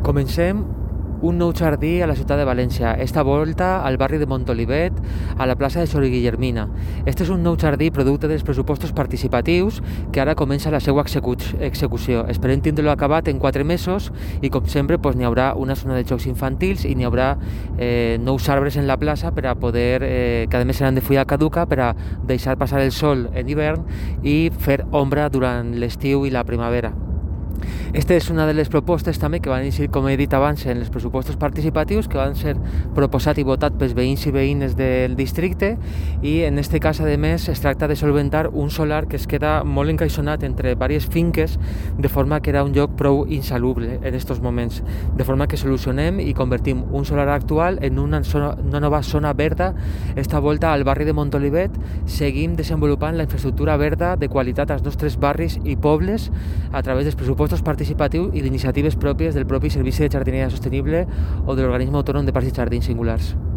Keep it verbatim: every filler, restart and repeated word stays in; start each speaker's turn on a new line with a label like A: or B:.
A: Comencem un nou jardí a la ciutat de València, esta volta al barri de Montolivet, a la plaça de Sor Guillermina. Este és un nou jardí producte dels pressupostos participatius que ara comença la seva execu execució. Esperem tindre-lo acabat en quatre mesos i, com sempre, pues, n'hi haurà una zona de jocs infantils i n'hi haurà eh, nous arbres en la plaça per a poder, eh, que a més seran de fulla caduca, per a deixar passar el sol en hivern i fer ombra durant l'estiu i la primavera. Esta és una de les propostes també que van iniciar, com he dit abans, en els pressupostos participatius que van ser proposat i votat pels veïns i veïnes del districte, i en aquest cas, a més, es tracta de solventar un solar que es queda molt encaixonat entre diverses finques, de forma que era un lloc prou insalubre en aquests moments, de forma que solucionem i convertim un solar actual en una, zona, una nova zona verda. Esta volta al barri de Montolivet seguim desenvolupant la infraestructura verda de qualitat als nostres barris i pobles a través dels pressupostos participatius i d'iniciatives pròpies del propi Servici de Jardineria Sostenible o de l'Organisme Autònom de Parcs i Jardins Singulars.